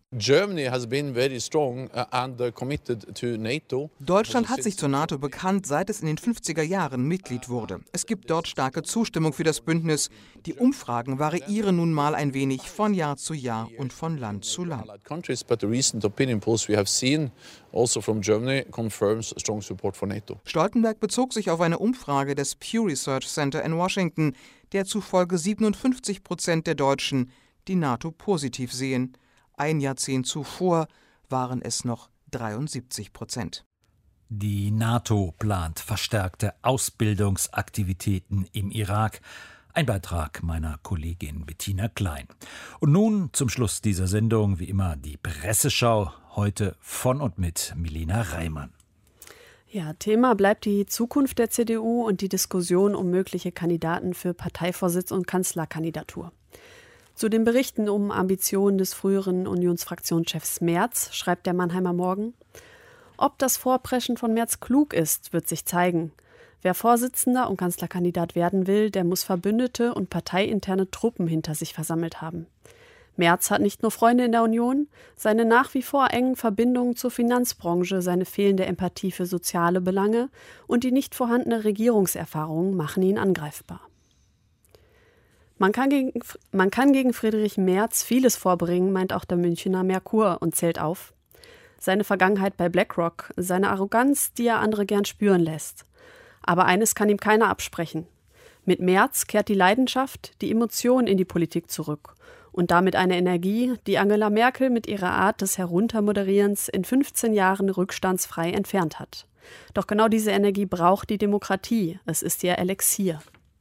Deutschland hat sich zur NATO bekannt, seit es in den 50er Jahren Mitglied wurde. Es gibt dort starke Zustimmung für das Bündnis. Die Umfragen variieren nun mal ein wenig von Jahr zu Jahr und von Land zu Land. Stoltenberg bezog sich auf eine Umfrage des Pew Research Center in Washington, der zufolge 57% der Deutschen die NATO positiv sehen. Ein Jahrzehnt zuvor waren es noch 73%. Die NATO plant verstärkte Ausbildungsaktivitäten im Irak. Ein Beitrag meiner Kollegin Bettina Klein. Und nun zum Schluss dieser Sendung wie immer die Presseschau, heute von und mit Milena Reimann. Ja, Thema bleibt die Zukunft der CDU und die Diskussion um mögliche Kandidaten für Parteivorsitz und Kanzlerkandidatur. Zu den Berichten um Ambitionen des früheren Unionsfraktionschefs Merz schreibt der Mannheimer Morgen: Ob das Vorpreschen von Merz klug ist, wird sich zeigen. Wer Vorsitzender und Kanzlerkandidat werden will, der muss verbündete und parteiinterne Truppen hinter sich versammelt haben. Merz hat nicht nur Freunde in der Union, seine nach wie vor engen Verbindungen zur Finanzbranche, seine fehlende Empathie für soziale Belange und die nicht vorhandene Regierungserfahrung machen ihn angreifbar. Man kann gegen Friedrich Merz vieles vorbringen, meint auch der Münchener Merkur und zählt auf: seine Vergangenheit bei BlackRock, seine Arroganz, die er andere gern spüren lässt. Aber eines kann ihm keiner absprechen: Mit Merz kehrt die Leidenschaft, die Emotion in die Politik zurück und damit eine Energie, die Angela Merkel mit ihrer Art des Heruntermoderierens in 15 Jahren rückstandsfrei entfernt hat. Doch genau diese Energie braucht die Demokratie, es ist ihr Elixier.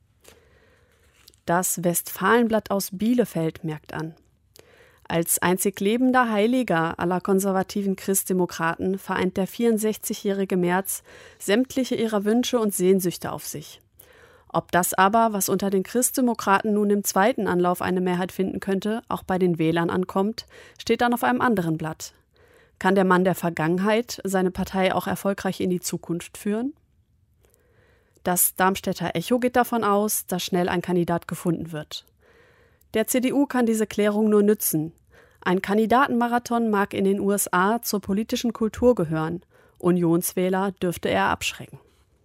Das Westfalenblatt aus Bielefeld merkt an: Als einzig lebender Heiliger aller konservativen Christdemokraten vereint der 64-jährige Merz sämtliche ihrer Wünsche und Sehnsüchte auf sich. Ob das aber, was unter den Christdemokraten nun im zweiten Anlauf eine Mehrheit finden könnte, auch bei den Wählern ankommt, steht dann auf einem anderen Blatt. Kann der Mann der Vergangenheit seine Partei auch erfolgreich in die Zukunft führen? Das Darmstädter Echo geht davon aus, dass schnell ein Kandidat gefunden wird. Der CDU kann diese Klärung nur nützen. Ein Kandidatenmarathon mag in den USA zur politischen Kultur gehören. Unionswähler dürfte er abschrecken.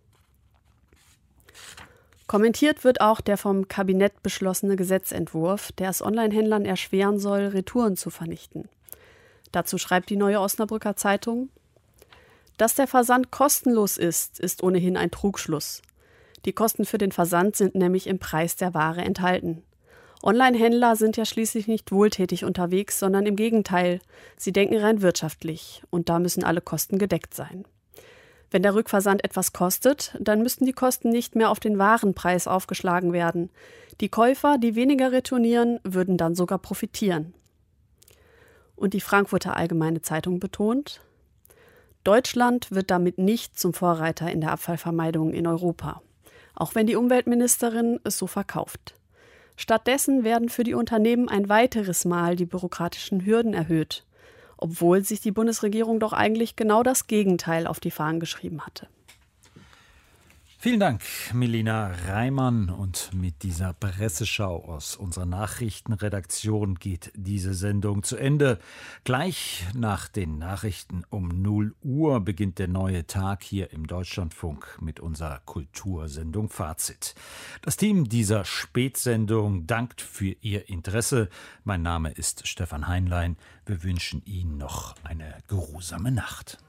Kommentiert wird auch der vom Kabinett beschlossene Gesetzentwurf, der es Onlinehändlern erschweren soll, Retouren zu vernichten. Dazu schreibt die Neue Osnabrücker Zeitung: Dass der Versand kostenlos ist, ist ohnehin ein Trugschluss. Die Kosten für den Versand sind nämlich im Preis der Ware enthalten. Onlinehändler sind ja schließlich nicht wohltätig unterwegs, sondern im Gegenteil. Sie denken rein wirtschaftlich und da müssen alle Kosten gedeckt sein. Wenn der Rückversand etwas kostet, dann müssten die Kosten nicht mehr auf den Warenpreis aufgeschlagen werden. Die Käufer, die weniger retournieren, würden dann sogar profitieren. Und die Frankfurter Allgemeine Zeitung betont: Deutschland wird damit nicht zum Vorreiter in der Abfallvermeidung in Europa, auch wenn die Umweltministerin es so verkauft. Stattdessen werden für die Unternehmen ein weiteres Mal die bürokratischen Hürden erhöht, obwohl sich die Bundesregierung doch eigentlich genau das Gegenteil auf die Fahnen geschrieben hatte. Vielen Dank, Melina Reimann. Und mit dieser Presseschau aus unserer Nachrichtenredaktion geht diese Sendung zu Ende. Gleich nach den Nachrichten um 0 Uhr beginnt der neue Tag hier im Deutschlandfunk mit unserer Kultursendung Fazit. Das Team dieser Spätsendung dankt für Ihr Interesse. Mein Name ist Stefan Heinlein. Wir wünschen Ihnen noch eine geruhsame Nacht.